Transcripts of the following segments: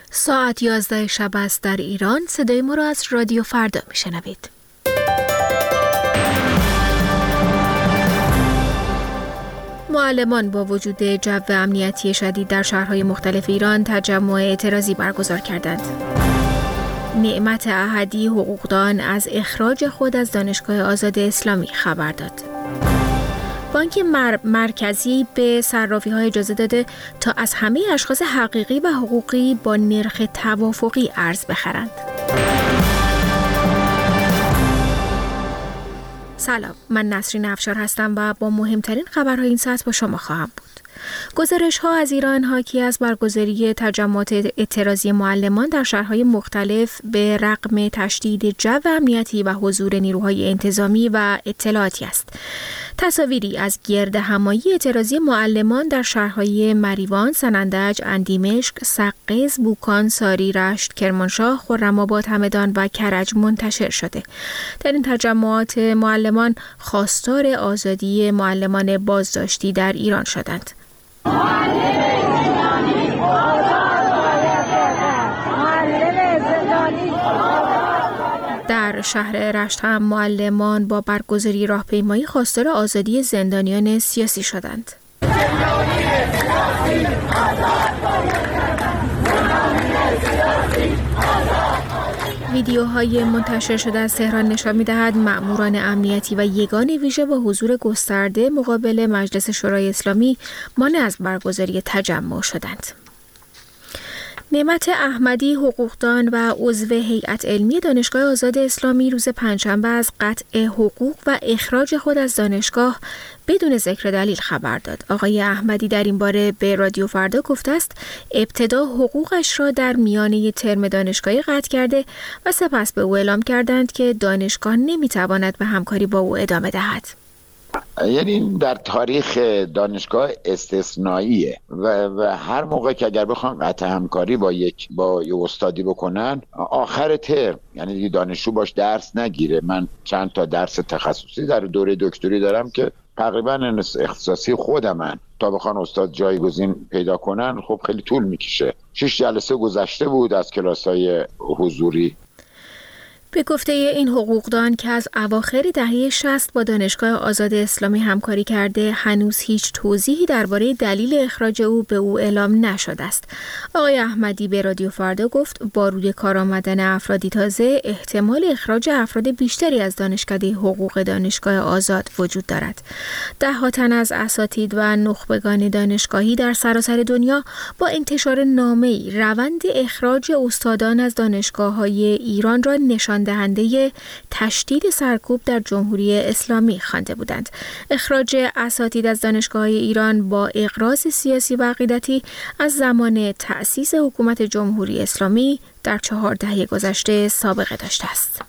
ساعت 11 شب است در ایران. صدای ما را از رادیو فردا میشنوید. معلمان با وجود جو امنیتی شدید در شهرهای مختلف ایران تجمع اعتراضی برگزار کردند. نعمت احدی حقوقدان از اخراج خود از دانشگاه آزاد اسلامی خبر داد. بانک مرکزی به صرافی‌ها اجازه داده تا از همه اشخاص حقیقی و حقوقی با نرخ توافقی ارز بخرند. سلام، من نسرین افشار هستم و با مهمترین خبرهای این ساعت با شما خواهم بود. گزارش‌ها از ایران حاکی از برگزاری تجمعات اعتراضی معلمان در شهرهای مختلف به رغم تشدید جو امنیتی و حضور نیروهای انتظامی و اطلاعاتی است. تصاویری از گردهمایی اعتراضی معلمان در شهرهای مریوان، سنندج، اندیمشق، سقز، بوکان، ساری، رشت، کرمانشاه، خرم‌آباد، همدان و کرج منتشر شده. در این تجمعات معلمان خواستار آزادی معلمان بازداشتی در ایران شدند. در شهر رشت هم معلمان با برگزاری راهپیمایی خواستار آزادی زندانیان سیاسی شدند. ویدیوهای منتشر شده از تهران نشان می‌دهد مأموران امنیتی و یگان ویژه با حضور گسترده مقابل مجلس شورای اسلامی مانع از برگزاری تجمع شدند. نعمت احمدی حقوقدان و عضو هیئت علمی دانشگاه آزاد اسلامی روز پنجشنبه از قطع حقوق و اخراج خود از دانشگاه بدون ذکر دلیل خبر داد. آقای احمدی در این باره به رادیو فردا گفته است ابتدا حقوقش را در میانه ترم دانشگاهی قطع کرده و سپس به او اعلام کردند که دانشگاه نمیتواند به همکاری با او ادامه دهد. یعنی در تاریخ دانشگاه استثنائیه و هر موقع که اگر بخوان قطع همکاری با یک استادی بکنن آخر ترم، یعنی دیگه دانشجو باش درس نگیره. من چند تا درس تخصصی در دوره دکتری دارم که تقریبا اختصاصی خودمن، تا بخوان استاد جایگزین پیدا کنن خب خیلی طول میکشه. 6 جلسه گذشته بود از کلاس‌های حضوری. به گفته این حقوقدان که از اواخر دهه 60 با دانشگاه آزاد اسلامی همکاری کرده، هنوز هیچ توضیحی درباره دلیل اخراج او به او اعلام نشده است. آقای احمدی به رادیو فردا گفت با روی کار آمدن افرادی تازه احتمال اخراج افراد بیشتری از دانشکده حقوق دانشگاه آزاد وجود دارد. ده‌ها تن از اساتید و نخبگان دانشگاهی در سراسر دنیا با انتشار نامه‌ای روند اخراج استادان از دانشگاه‌های ایران را نشان دهنده تشدید سرکوب در جمهوری اسلامی خوانده بودند. اخراج اساتید از دانشگاه‌های ایران با اغراض سیاسی و عقیدتی از زمان تأسیس حکومت جمهوری اسلامی در 4 دهه گذشته سابقه داشته است.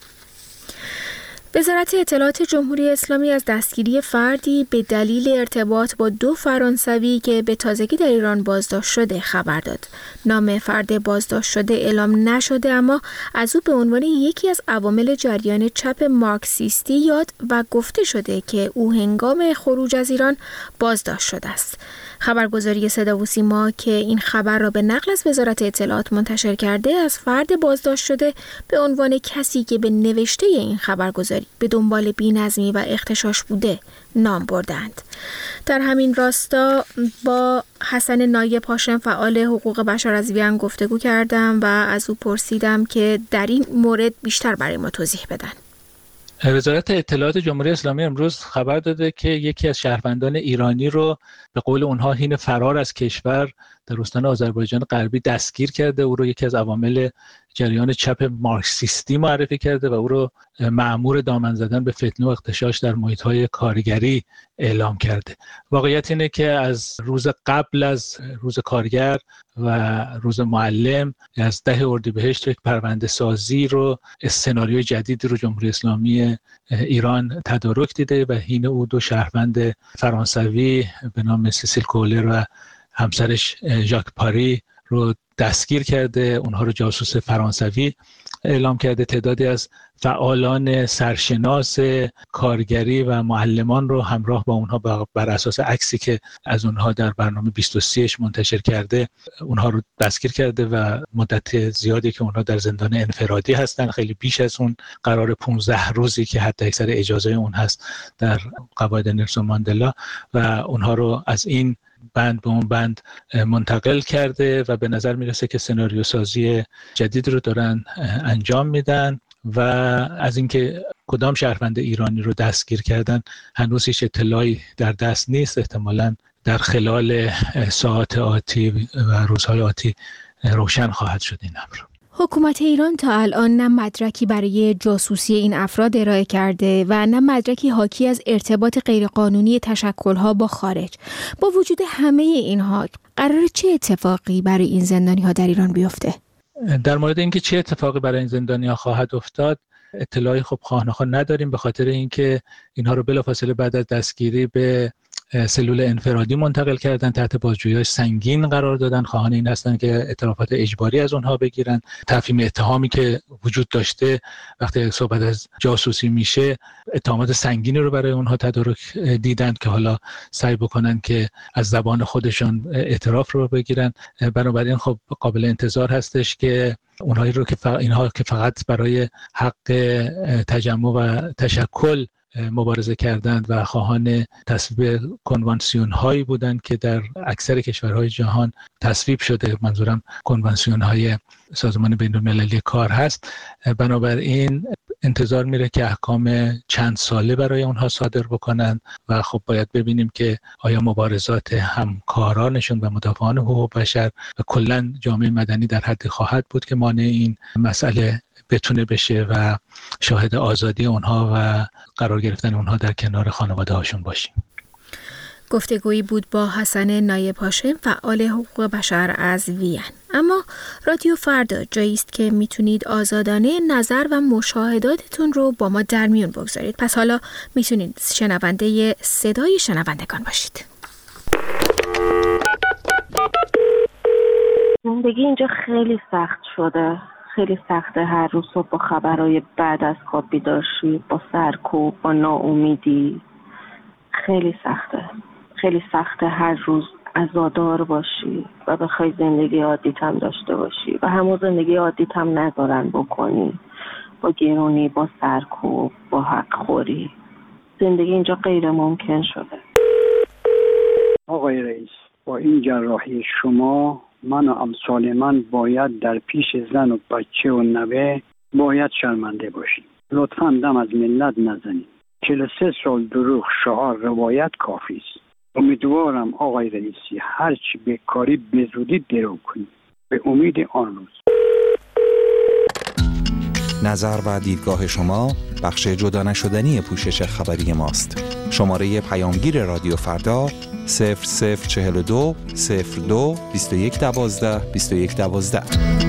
وزارت اطلاعات جمهوری اسلامی از دستگیری فردی به دلیل ارتباط با 2 فرانسوی که به تازگی در ایران بازداشت شده خبر داد. نام فرد بازداشت شده اعلام نشده، اما از او به عنوان یکی از عوامل جریان چپ مارکسیستی یاد و گفته شده که او هنگام خروج از ایران بازداشت شده است. خبرگزاری صدا و سیما که این خبر را به نقل از وزارت اطلاعات منتشر کرده، از فرد بازداشت شده به عنوان کسی که به نوشته این خبرگزاری به دنبال بی‌نظمی و اغتشاش بوده نام بردند. در همین راستا با حسن نایب هاشم فعال حقوق بشر از وین گفتگو کردم و از او پرسیدم که در این مورد بیشتر برای ما توضیح بدن. وزارت اطلاعات جمهوری اسلامی امروز خبر داده که یکی از شهروندان ایرانی رو به قول اونها حین فرار از کشور در استان آذربایجان غربی دستگیر کرده. او رو یکی از عوامل جریان چپ مارکسیستی معرفی کرده و او رو مأمور دامن زدن به فتنه و اغتشاش در محیط‌های کارگری اعلام کرده. واقعیت اینه که از روز قبل از روز کارگر و روز معلم از 10 اردیبهشت یک پرونده سازی رو، سناریوی جدیدی رو جمهوری اسلامی ایران تدارک دیده و حین او 2 شهروند فرانسوی به نام سیسیل کولر و همسرش ژاک پاری رو دستگیر کرده. اونها رو جاسوس فرانسوی اعلام کرده. تعدادی از فعالان سرشناس کارگری و معلمان رو همراه با اونها بر اساس عکسی که از اونها در برنامه 23ش منتشر کرده اونها رو دستگیر کرده و مدت زیادی که اونها در زندان انفرادی هستن، خیلی بیش از اون قرار 15 روزی که حتی اکثر اجازه اون هست در قواعد نلسون ماندلا، و اونها رو از این بند به اون بند منتقل کرده و به نظر میرسه که سناریو سازی جدید رو دارن انجام میدن. و از اینکه کدام شهروند ایرانی رو دستگیر کردن هنوز هیچ اطلاعی در دست نیست. احتمالاً در خلال ساعات آتی و روزهای آتی روشن خواهد شد این امر. حکومت ایران تا الان نه مدرکی برای جاسوسی این افراد ارائه کرده و نه مدرکی حاکی از ارتباط غیرقانونی تشکل‌ها با خارج. با وجود همه اینها قراره چه اتفاقی برای این زندانی‌ها در ایران بیفته؟ در مورد اینکه چه اتفاقی برای این زندانی‌ها خواهد افتاد اطلاعی خب خواهنخواه نداریم، به خاطر اینکه اینها رو بلافاصله بعد از دستگیری به سلول انفرادی منتقل کردن، تحت بازجویی سنگین قرار دادن. خواهان این هستن که اعترافات اجباری از اونها بگیرن. تفهیم اتهامی که وجود داشته وقتی صحبت از جاسوسی میشه، اتهامات سنگینی رو برای اونها تدارک دیدن که حالا سعی بکنن که از زبان خودشان اعتراف رو بگیرن. بنابراین خب قابل انتظار هستش که اینها که فقط برای حق تجمع و تشکل مبارزه کردند و خواهان تصویب کنوانسیون هایی بودند که در اکثر کشورهای جهان تصویب شده، منظورم کنوانسیون های سازمان بین المللی کار هست. بنابراین انتظار میره که احکام چند ساله برای اونها صادر بکنن و خب باید ببینیم که آیا مبارزات همکارانشون و مدافعان حقوق بشر و کلا جامعه مدنی در حدی خواهد بود که مانع این مسئله بتونه بشه و شاهد آزادی اونها و قرار گرفتن اونها در کنار خانواده هاشون باشیم. گفتگویی بود با حسن نایب هاشم، فعال حقوق بشر از وین. اما رادیو فردا جایی است که میتونید آزادانه نظر و مشاهداتتون رو با ما در میون بگذارید. پس حالا میتونید شنونده صدای شنوندگان باشید. زندگی اینجا خیلی سخت شده، خیلی سخته. هر روز صبح با خبرهای بعد از خواب بیدار شی، با سرکوب، با ناامیدی. خیلی سخته، خیلی سخته هر روز عزادار باشی و بخوای زندگی عادیت هم داشته باشی و همون زندگی عادیت هم نذارن بکنی، با گرونی، با سرکوب، با حق خوری. زندگی اینجا غیر ممکن شده. آقای رئیس، با این جراحی شما من و امثال من باید در پیش زن و بچه و نوه باید شرمنده باشیم. لطفاً دم از ملت نزنید. 43 سال دروغ، شعار، روایت کافی است. امیدوارم آقای رئیسی هرچی بکاری به زودی درو کنید، به امید آن روز. نظر و دیدگاه شما بخش جدا نشدنی پوشش خبری ماست. شماره پیامگیر رادیو فردا 0042 02 2112 2112.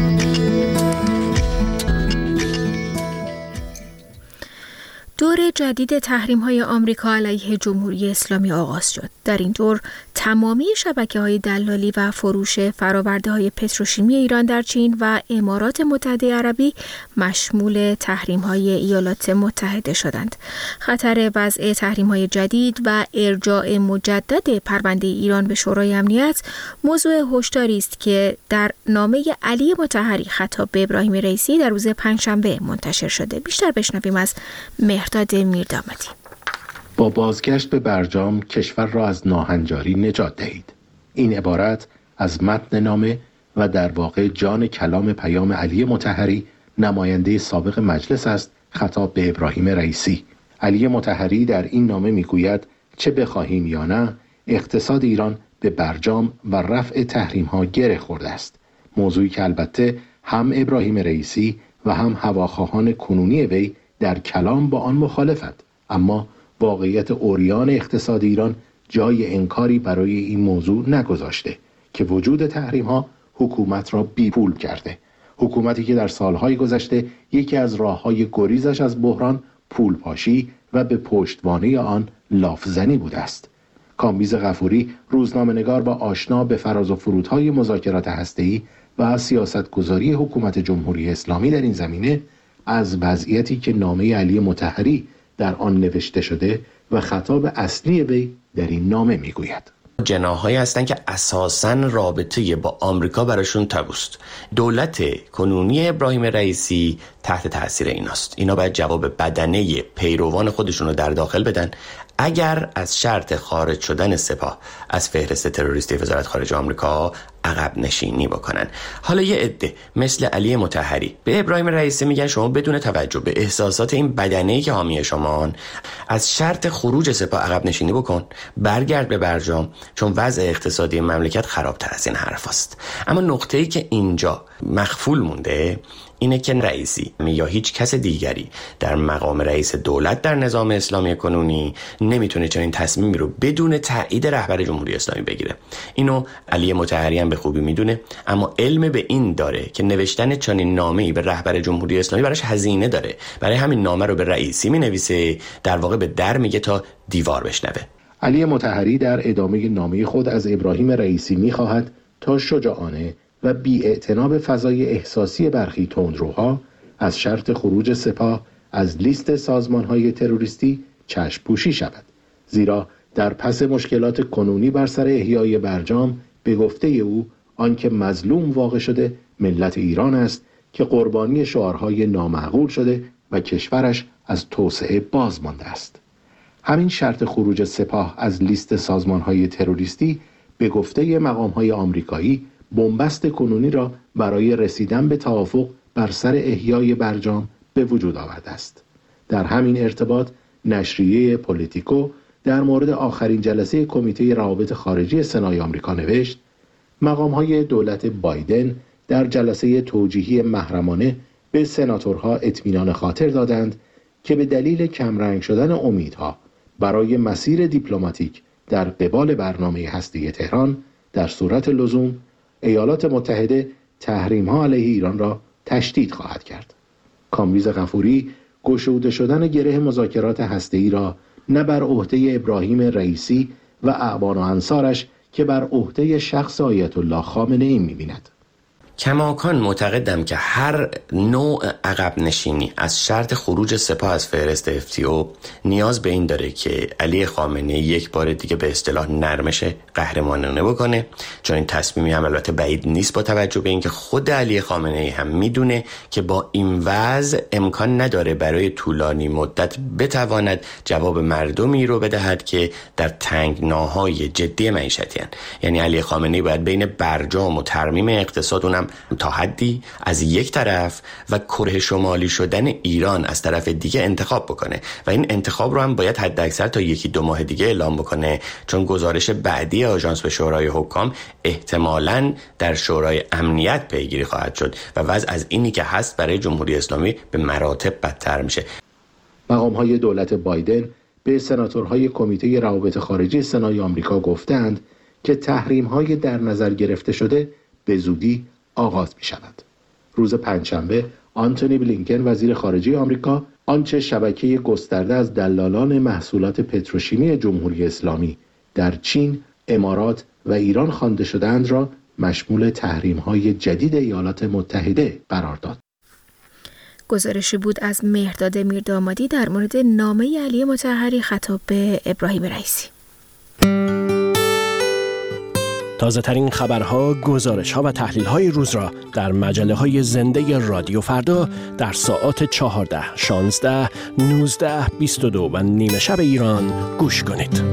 دور جدید تحریم‌های آمریکا علیه جمهوری اسلامی آغاز شد. در این دور تمامی شبکه‌های دلالی و فروش فرآورده‌های پتروشیمی ایران در چین و امارات متحده عربی مشمول تحریم‌های ایالات متحده شدند. خطر وضع تحریم‌های جدید و ارجاع مجدد پرونده ایران به شورای امنیت موضوع هشداری است که در نامه علی مطهری خطاب به ابراهیم رئیسی در روز پنجشنبه منتشر شده. بیشتر بشنویم از مهرداد میردامادی. با بازگشت به برجام کشور را از ناهنجاری نجات دهید. این عبارت از متن نامه و در واقع جان کلام پیام علی مطهری، نماینده سابق مجلس است، خطاب به ابراهیم رئیسی. علی مطهری در این نامه میگوید چه بخواهیم یا نه، اقتصاد ایران به برجام و رفع تحریم ها گره خورده است. موضوعی که البته هم ابراهیم رئیسی و هم هواخواهان کنونی وی در کلام با آن مخالفند، اما واقعیت عریان اقتصاد ایران جای انکاری برای این موضوع نگذاشته که وجود تحریم ها حکومت را بی پول کرده. حکومتی که در سالهای گذشته یکی از راههای گریزش از بحران پول پاشی و به پشتوانه آن لافزنی بوده است. کامبیز غفوری، روزنامه‌نگار و آشنا به فراز و فرودهای مذاکرات هسته‌ای، و از سیاستگذاری حکومت جمهوری اسلامی در این زمینه، از وضعیتی که نامه علی مطهری در آن نوشته شده و خطاب اصلی وی در این نامه میگوید. جناح‌هایی هستن که اساساً رابطه با آمریکا براشون تابوست. دولت کنونی ابراهیم رئیسی تحت تاثیر ایناست. اینا باید جواب بدنه پیروان خودشون رو در داخل بدن. اگر از شرط خارج شدن سپاه از فهرست تروریستی وزارت خارجه آمریکا عقب نشینی بکنن. حالا یه عده مثل علی مطهری به ابراهیم رئیسی میگن شما بدون توجه به احساسات این بدنه‌ای که حامی شمان، از شرط خروج سپاه عقب نشینی بکن، برگرد به برجام، چون وضع اقتصادی مملکت خرابتر از این حرف است. اما نقطه‌ای که اینجا مخفول مونده اینه که رئیسی یا هیچ کس دیگری در مقام رئیس دولت در نظام اسلامی کنونی نمیتونه چنین تصمیمی رو بدون تایید رهبر جمهوری اسلامی بگیره. اینو علی مطهری هم به خوبی میدونه، اما علم به این داره که نوشتن چنین نامه‌ای به رهبر جمهوری اسلامی براش هزینه داره. برای همین نامه رو به رئیسی مینویسه، در واقع به در میگه تا دیوار بشنوه. علی مطهری در ادامه نامه خود از ابراهیم رئیسی میخواهد تا شجاعانه و بی‌اعتنا به فضای احساسی برخی تندروها از شرط خروج سپاه از لیست سازمان‌های تروریستی چشم پوشی شود، زیرا در پس مشکلات کنونی بر سر احیای برجام به گفته او آنکه مظلوم واقع شده ملت ایران است که قربانی شعارهای نامعقول شده و کشورش از توسعه باز مانده است. همین شرط خروج سپاه از لیست سازمان‌های تروریستی به گفته مقام‌های آمریکایی بنبست کنونی را برای رسیدن به توافق بر سر احیای برجام به وجود آورده است. در همین ارتباط نشریه پولیتیکو در مورد آخرین جلسه کمیته روابط خارجی سنای آمریکا نوشت: مقام‌های دولت بایدن در جلسه توجیهی محرمانه به سناتورها اطمینان خاطر دادند که به دلیل کمرنگ شدن امیدها برای مسیر دیپلماتیک در قبال برنامه هسته‌ای تهران، در صورت لزوم ایالات متحده تحریم‌ها علیه ایران را تشدید خواهد کرد. کامبیز غفوری گشوده شدن گره مذاکرات هسته‌ای را نه بر عهده ابراهیم رئیسی و اعوان و انصارش که بر عهده شخص آیت الله خامنه‌ای می‌بیند. کماکان معتقدم که هر نوع عقب نشینی از شرط خروج سپاه از فهرست FTO نیاز به این داره که علی خامنه‌ای یک بار دیگه به اصطلاح نرمش قهرمانانه بکنه، چون این تصمیمی هم البته بعید نیست با توجه به اینکه خود علی خامنه‌ای هم میدونه که با این وضع امکان نداره برای طولانی مدت بتواند جواب مردمی رو بدهد که در تنگناهای جدی معیشتی هستند. یعنی علی خامنه‌ای باید بین برجام و ترمیم اقتصاد اونم تا حدی از یک طرف و کره شمالی شدن ایران از طرف دیگه انتخاب بکنه و این انتخاب رو هم باید حداکثر تا 1-2 ماه دیگه اعلام بکنه، چون گزارش بعدی آژانس به شورای حکام احتمالاً در شورای امنیت پیگیری خواهد شد و وضع از اینی که هست برای جمهوری اسلامی به مراتب بدتر میشه. مقام‌های دولت بایدن به سناتورهای کمیته روابط خارجی سنای آمریکا گفتند که تحریم‌های در نظر گرفته شده به زودی آغاز می شود. روز پنجشنبه آنتونی بلینکن وزیر خارجه آمریکا آنچه شبکه گسترده از دلالان محصولات پتروشیمی جمهوری اسلامی در چین، امارات و ایران خوانده شده‌اند را مشمول تحریم‌های جدید ایالات متحده قرار داد. گزارشی بود از مهرداد میردامادی در مورد نامه علی مطهری خطاب به ابراهیم رئیسی. تازه ترین خبرها، گزارش‌ها و تحلیل‌های روز را در مجله‌های زنده رادیو فردا در ساعات 14، 16، 19، 22 و نیمه شب ایران گوش کنید.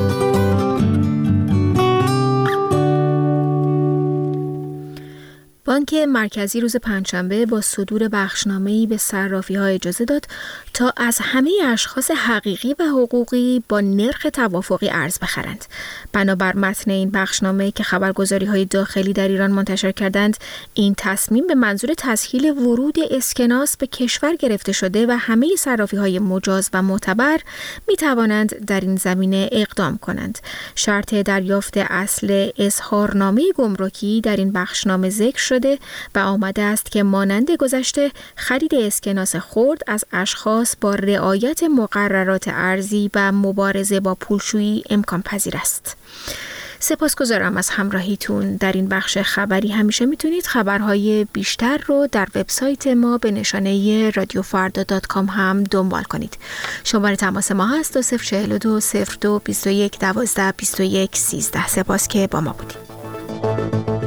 بانک مرکزی روز پنجشنبه با صدور بخشنامه‌ای به صرافی‌ها اجازه داد تا از همه اشخاص حقیقی و حقوقی با نرخ توافقی ارز بخرند. بنابر متن این بخشنامه که خبرگزاری‌های داخلی در ایران منتشر کردند، این تصمیم به منظور تسهیل ورود اسکناس به کشور گرفته شده و همه صرافی‌های مجاز و معتبر می‌توانند در این زمینه اقدام کنند. شرط دریافت اصل اظهارنامه گمرکی در این بخشنامه ذکر شده و آمده است که مانند گذشته خرید اسکناس خرد از اشخاص با رعایت مقررات ارزی و مبارزه با پولشویی امکان پذیر است. سپاسگزارم از همراهیتون در این بخش خبری. همیشه میتونید خبرهای بیشتر رو در وبسایت ما به نشانه radiofarda.com هم دنبال کنید. شماره تماس ما هست 042 02 21 12 21 13. سپاس که با ما بودید.